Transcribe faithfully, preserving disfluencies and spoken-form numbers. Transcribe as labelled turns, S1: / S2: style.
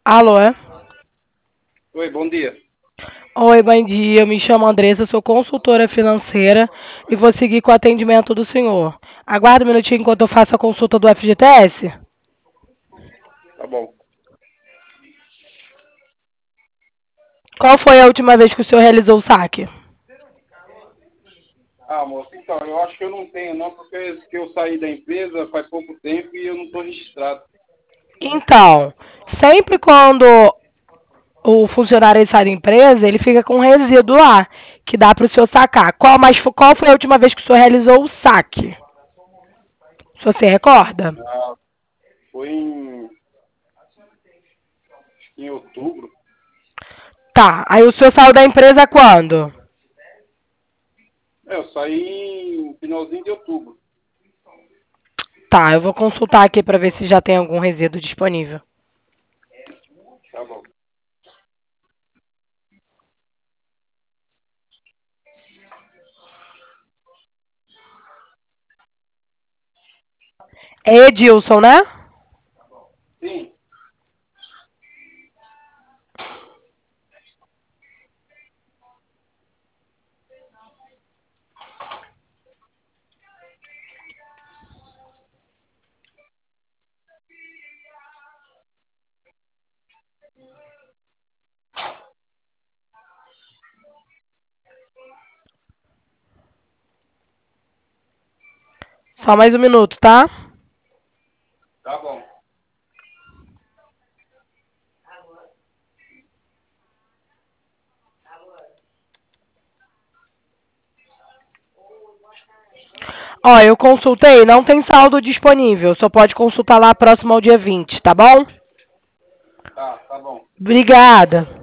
S1: Alô, é?
S2: Oi, bom dia.
S1: Oi, bom dia. Eu me chamo Andressa, sou consultora financeira e vou seguir com o atendimento do senhor. Aguarde um minutinho enquanto eu faço a consulta do F G T S.
S2: Tá bom.
S1: Qual foi a última vez que o senhor realizou o saque?
S2: Ah, moço, então, eu acho que eu não tenho não, porque que eu saí da empresa faz pouco tempo e eu não estou registrado.
S1: Então, sempre quando o funcionário sai da empresa, ele fica com um resíduo lá, que dá para o senhor sacar. Qual, mas, qual foi a última vez que o senhor realizou o saque? O senhor se recorda?
S2: Ah, foi em, em outubro.
S1: Tá, aí o senhor saiu da empresa quando?
S2: É, eu saí no finalzinho de outubro.
S1: Tá, eu vou consultar aqui para ver se já tem algum resíduo disponível.
S2: Tá bom.
S1: É Edilson, né?
S2: Sim,
S1: Só mais um minuto, tá?
S2: tá bom.
S1: Ó, eu consultei, não tem saldo disponível. Só pode consultar lá próximo ao dia vinte, tá bom?
S2: Tá, tá bom.
S1: Obrigada.